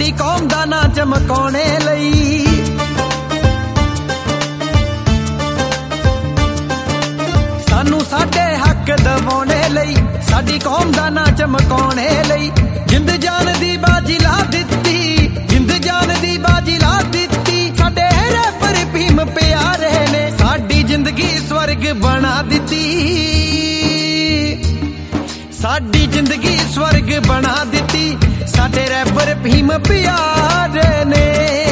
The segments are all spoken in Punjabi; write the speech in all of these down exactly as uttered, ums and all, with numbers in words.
ਸਾਡੀ ਕੌਮ ਦਾ ਨਾਂ ਚਮਕਾਉਣੇ ਲਈ। ਸਾਨੂੰ ਸਾਡੇ ਹੱਕ ਦਿਵਾਉਣੇ ਲਈ, ਸਾਡੀ ਕੌਮ ਦਾ ਨਾਂ ਚਮਕਾਉਣੇ ਲਈ। ਜਿੰਦ ਜਾਨ ਦੀ ਬਾਜੀ ਲਾ ਦਿੱਤੀ, ਜਿੰਦ ਜਾਨ ਦੀ ਬਾਜੀ ਲਾ ਦਿੱਤੀ। ਸਾਡੇ ਰੈਪਰ ਭੀਮ ਪਿਆਰੇ ਨੇ ਸਾਡੀ ਜ਼ਿੰਦਗੀ ਸਵਰਗ ਬਣਾ ਦਿੱਤੀ, ਸਾਡੀ ਜ਼ਿੰਦਗੀ ਸਵਰਗ ਬਣਾ ਦਿੱਤੀ। ਸਾਡੇ ਰੈਪਰ ਭੀਮ ਪਿਆਰੇ ਨੇ।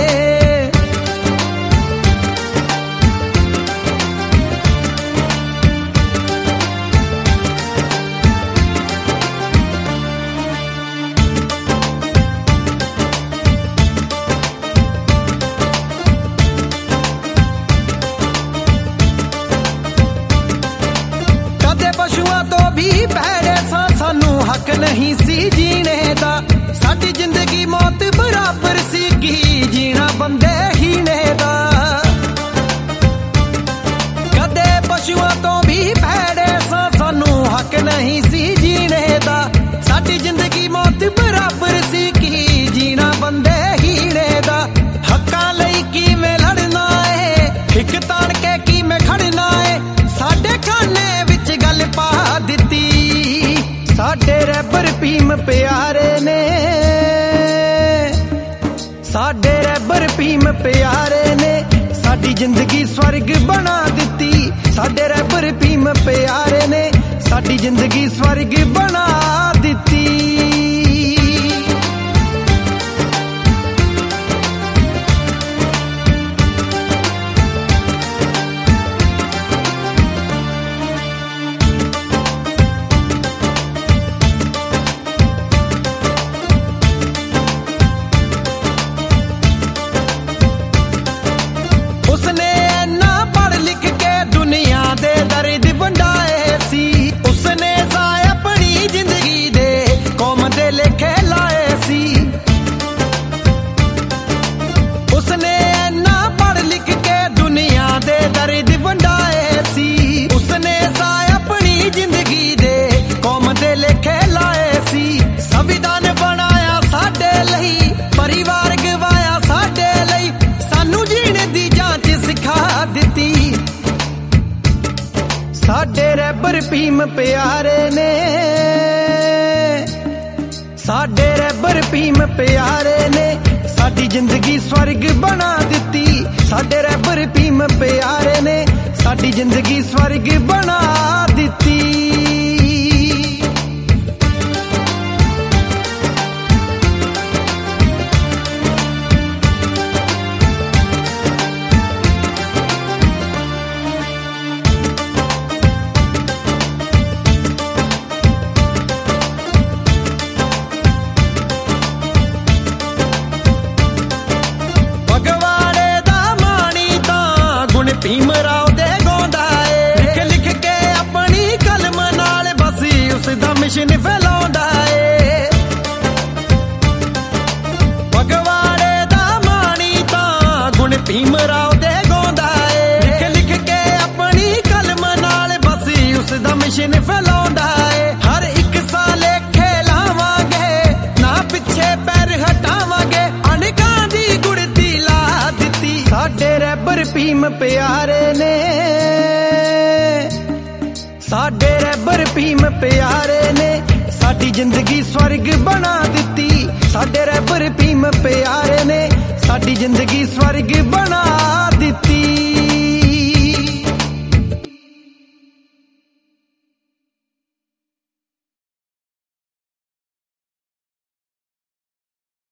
ਪਸ਼ੂਆਂ ਤੋਂ ਵੀ ਭੈੜੇ ਸਾਂ, ਸਾਨੂੰ ਹੱਕ ਨਹੀਂ ਸੀ ਜੀਣੇ ਦਾ। ਸਾਡੀ ਜ਼ਿੰਦਗੀ ਮੌਤ ਬਰਾਬਰ ਸੀ, ਕੀ ਜੀਣਾ ਬੰਦੇ ਹੀਣੇ ਦਾ। ਕਦੇ ਪਸ਼ੂਆਂ ਤੋਂ ਵੀ ਭੈੜੇ ਸਾਂ, ਸਾਨੂੰ ਹੱਕ ਨਹੀਂ ਸੀ ਜੀਣੇ ਦਾ। ਸਾਡੀ ਜ਼ਿੰਦਗੀ ਮੌਤ ਬਰਾਬਰ ਸੀ, ਕੀ ਜੀਣਾ ਬੰਦੇ ਹੀਣੇ ਦਾ। ਹੱਕਾਂ ਲਈ ਕਿਵੇਂ ਲੜਨਾ ਏ, ਇੱਕ ਤਾਣ ਕੇ ਕਿਵੇਂ ਖੜਨਾ ਏ। ਸਾਡੇ ਖਾਨੇ ਗੱਲ ਪਾ ਦਿੱਤੀ, ਸਾਡੇ ਰੈਪਰ ਭੀਮ ਪਿਆਰੇ ਨੇ। ਸਾਡੇ ਰੈਪਰ ਭੀਮ ਪਿਆਰੇ ਨੇ ਸਾਡੀ ਜ਼ਿੰਦਗੀ ਸਵਰਗ ਬਣਾ ਦਿੱਤੀ। ਸਾਡੇ ਰੈਪਰ ਭੀਮ ਪਿਆਰੇ ਨੇ ਸਾਡੀ ਜ਼ਿੰਦਗੀ ਸਵਰਗ ਬਣਾ ਦਿੱਤੀ। ਉਸਨੇ ਇੰਨਾ ਪੜ੍ਹ ਲਿਖ ਕੇ ਦੁਨੀਆ ਦੇ ਦਰਦ ਵੰਡਾਏ ਸੀ। ਉਸਨੇ ਸਾਇ ਆਪਣੀ ਜ਼ਿੰਦਗੀ ਦੇ ਕੌਮ ਦੇ ਲੇਖੇ ਲਾਏ ਸੀ। ਉਸਨੇ ਇੰਨਾ ਪੜ੍ਹ ਲਿਖ ਕੇ ਦੁਨੀਆ ਦੇ ਦਰਦ ਵੰਡਾਏ ਸੀ। ਉਸਨੇ ਸਾਇ ਆਪਣੀ ਜ਼ਿੰਦਗੀ ਦੇ ਕੌਮ ਦੇ ਲੇਖੇ ਲਾਏ ਸੀ। ਸੰਵਿਧਾਨ ਬਣਾਇਆ ਸਾਡੇ ਲਈ, ਪਰਿਵਾਰ ਗਵਾਇਆ ਸਾਡੇ ਲਈ। ਸਾਨੂੰ ਜੀਣ ਦੀ ਜਾਂਚ ਸਿਖਾ ਦਿੱਤੀ, ਸਾਡੇ ਰੈਪਰ ਭੀਮ ਪਿਆਰੇ ਨੇ। ਸਾਡੇ ਰੈਪਰ ਭੀਮ ਪਿਆਰੇ ਨੇ ਸਾਡੀ ਜ਼ਿੰਦਗੀ ਸਵਰਗ ਬਣਾ ਦਿੱਤੀ। ਸਾਡੇ ਰੈਪਰ ਭੀਮ ਪਿਆਰੇ ਨੇ ਸਾਡੀ ਜ਼ਿੰਦਗੀ ਸਵਰਗ ਬਣਾ ਦਿੱਤੀ। ਭੀਮ ਰਾਓ ਦੇ ਗਾਉਂਦਾ ਏ, ਲਿਖ ਲਿਖ ਕੇ ਆਪਣੀ ਕਲਮ ਨਾਲ ਬਸ ਉਸਦਾ ਮਿਸ਼ਨ ਫੈਲਾਉਂਦਾ ਏ। ਫਗਵਾੜੇ ਦਾ ਮਾਣੀ ਤਾਂ ਗੁਣ ਭੀਮ ਰਾਓ ਦੇ ਗਾਉਂਦਾ ਏ, ਲਿਖ ਲਿਖ ਕੇ ਆਪਣੀ ਕਲਮ ਨਾਲ ਬਸ ਉਸਦਾ ਮਿਸ਼ਨ ਫੈਲਾਉਂਦਾ ਏ। ਹਰ ਇੱਕ ਸਾਲ ਖੇਲਾਵਾਂਗੇ, ਨਾ ਪਿੱਛੇ ਪੈਰ ਹਟਾਵਾਂਗੇ। ਅਣਕਾਂ ਦੀ ਗੁੜਤੀ ਲਾ ਦਿੱਤੀ, ਸਾਡੇ ਰੈਪਰ ਭੀਮ ਪਿਆਰੇ ਨੇ। ਸਾਡੇ ਰੈਪਰ ਭੀਮ ਪਿਆਰੇ ਨੇ ਸਾਡੀ ਜ਼ਿੰਦਗੀ ਸਵਰਗ ਬਣਾ ਦਿੱਤੀ। ਸਾਡੇ ਰੈਪਰ ਭੀਮ ਪਿਆਰੇ ਨੇ ਸਾਡੀ ਜ਼ਿੰਦਗੀ ਸਵਰਗ ਬਣਾ